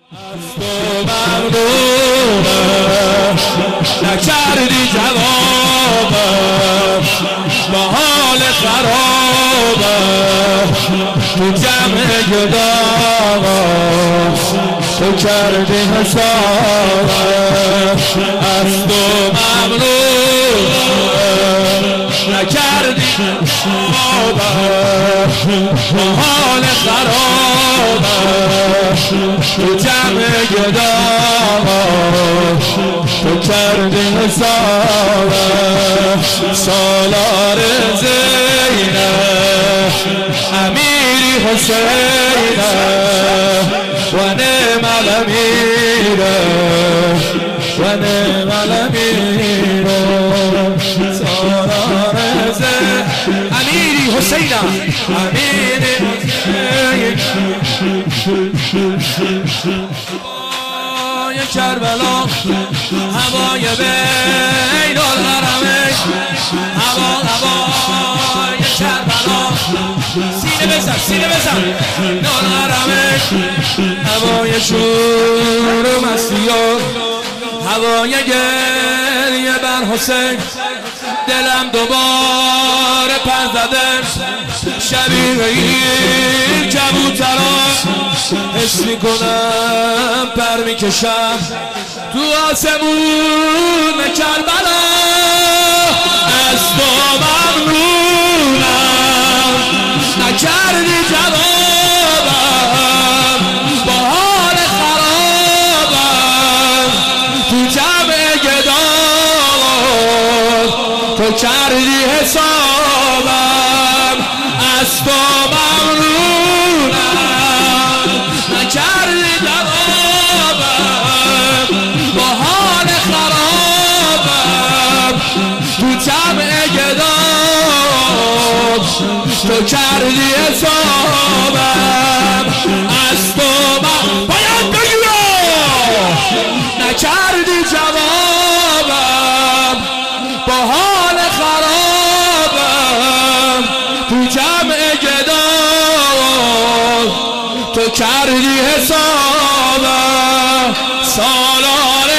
از تو ممنونم نکردی جوابم با حال خرابم تو جمع گداغم تو کردی حسابم از تو ممنونم نکردی جوابم با حال خرابم تو جمع گداغم تو کردی حسابم سالار زینب امیری حسینم و نعم الامیرم و نعم الامیرم سالار زینب امیری حسینم امیری حسینم کربلا هوای بین الحرمین هوای کربلا سینه بزن بین الحرمین هوای شور و مستی و هوای گریه بر حسین دلم دوباره پر زده شبیه این کبوتران حس میکنم پر میکشم تو آسمون کربلا از تو ممنونم نکردی جوابم با حال خرابم تو جمع گداغم تو کردی حسابم از تو ممنونم نکردی جوابم با حال خرابم تو جمع گداغم تو کردی حسابم از تو باید بگیرم نکردی جوابم با حال خرابم تو جمع گداغم تو کردی حسابم سالار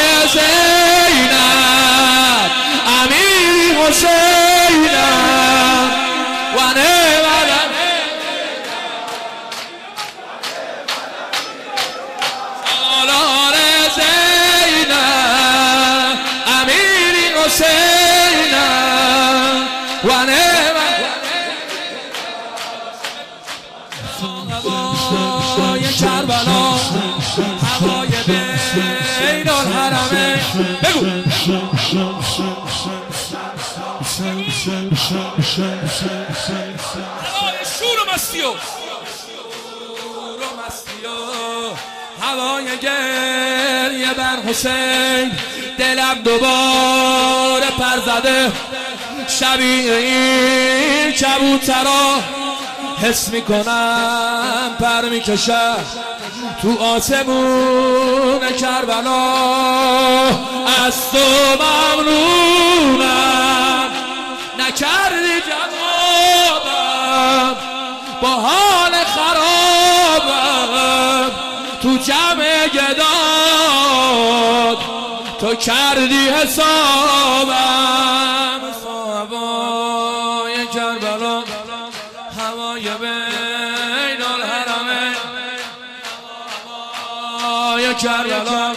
زینب امیری حسینم و نعم سالار زینب امیری حسینم و نعم هوای کربلا هوای بین الحرمین بگو هوای شور و مستی و هوای گریه بر حسین دلم دوباره پر زده شبیه این کبوترا حس میکنم پر میکشم تو آسمون کربلا از تو ممنونم نکردی جوابم با حال خرابم تو جمع گداد تو کردی حسابم هوای کربلا هوای بین الحرمین هوای کربلا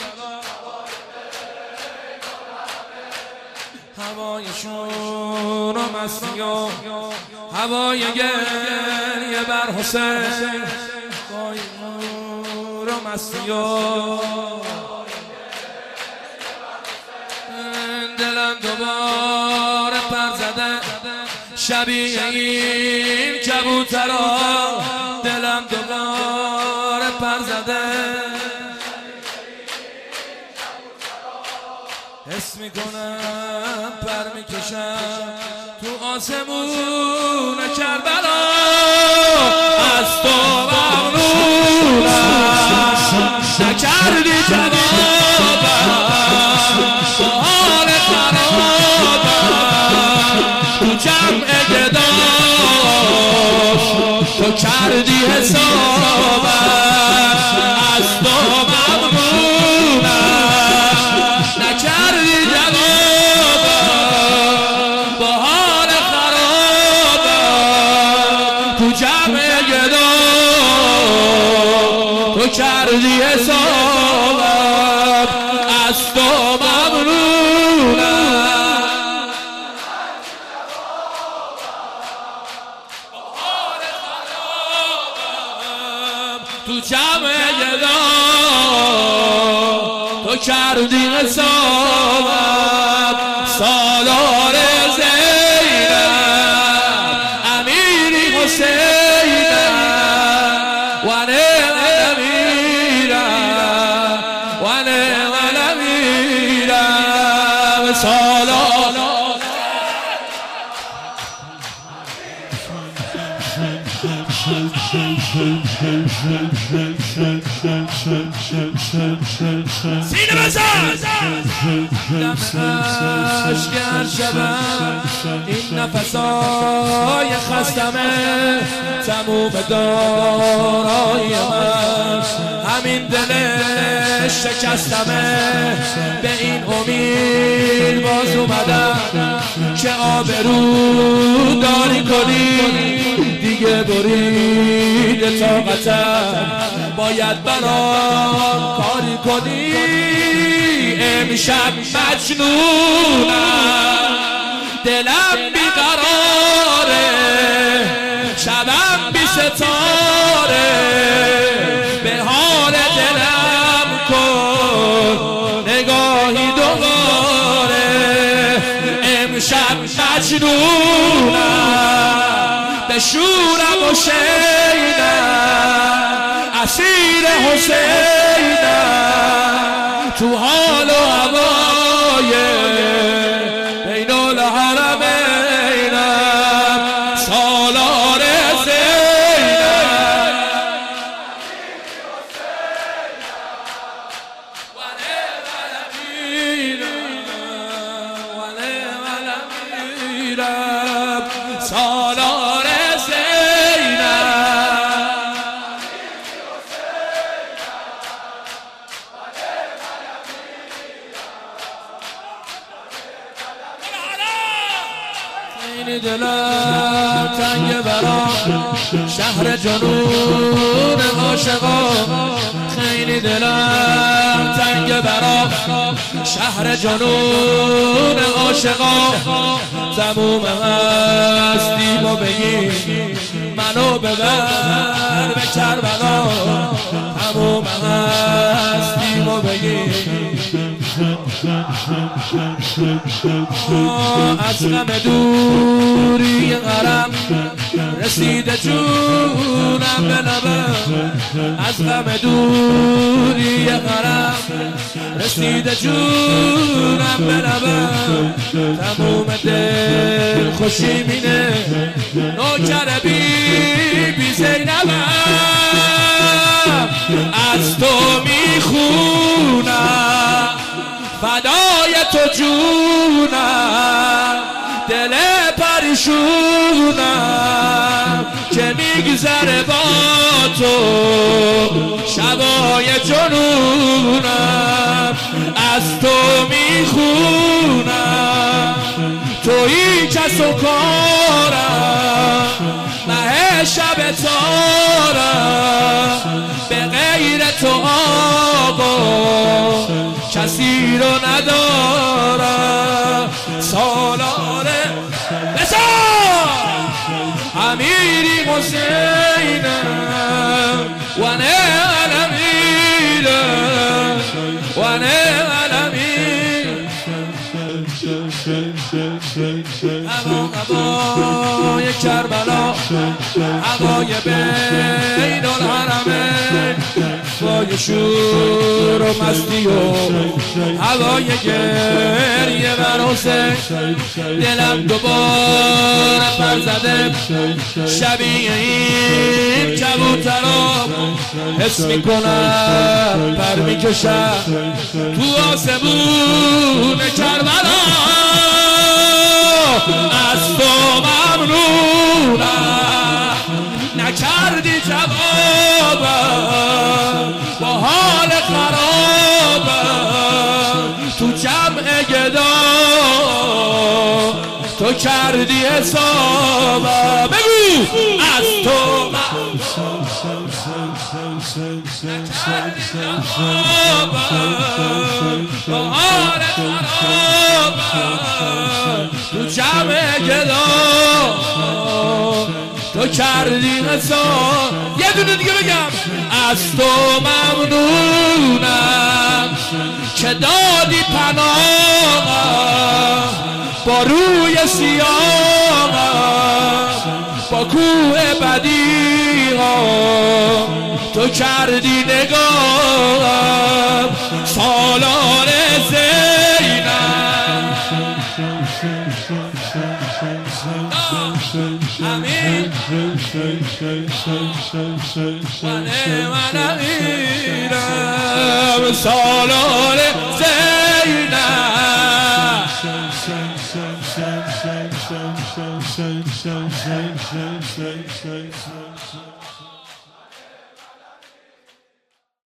هوای شور و مستی و هوای گریه بر حسین هوای شور و مستی و دلم دوباره پر زده شبیه این کبوترا دلم دوباره پر زده حس میکنم پر میکشم تو آسمون کربلا از تو ممنونم نکردی جوابم با حال خرابم تو جمع گداغم تو کردی حسابم از تو کردی حسابم از تو ممنونم تو جمع گدام تو کردی حسابم سالار زینب امیری حسینم و نعم امیرم و نعم امیرم سالار سینه بزن اشکر شبم این نفسای خستمه تموم دارای من همین دل شکستمه به این امید باز اومدم که آبرو داری کنی دیگه برید طاقتم باید برام کاری کنی امشب مجنونم دلم بیقراره شبم بی ستاره به حال دلم کن نگاهی دوباره امشب مجنونم به شورم و شیدم اسیر حسینم تو حال و هوای بین الحرمینم سالار زینب و نعم امیرم و نعم امیرم سالار خیلی دلم تنگ برام شهر جنون عاشقا خیلی دلم تنگ برام شهر جنون عاشقا تموم هستیم و بگی منو ببر به کربلا تموم هستیم و بگی از غم دوری غرم رسیده جونم به لبم از غم دوری غرم رسیده جونم به لبم تموم دل خوشی مینه نوکر بی زینبم از تو میخونم فدای تو جونم دل پریشونم که میگذره با تو شبای جنونم از تو میخونم تویی کس و کارم مه شب تارم به غیر تو آقا کسی رو ندارم سالار بسار امیری حسینم و نعم امیرم و نعم امیرم هوای کربلا هوای بین الحرمین هوای شور و مستی و هوای گریه بر حسین دلم دوباره پر زده شبیه این کبوترام حس میکنم پر میکشم تو آسمون کربلا از تو ممنونم نکردی جوابم با حال خرابم تو جمع گدا تو کردی حسابم بگو از تو بهار خراب تو جمع گدا تو کردی نسان. یه دونه دیگه بگم از تو ممنونم که دادی پناهم با روی سیاهم با کوه بدیهام تو کردی نگاهم سالار زینم. امین من امیرم سالار زینم.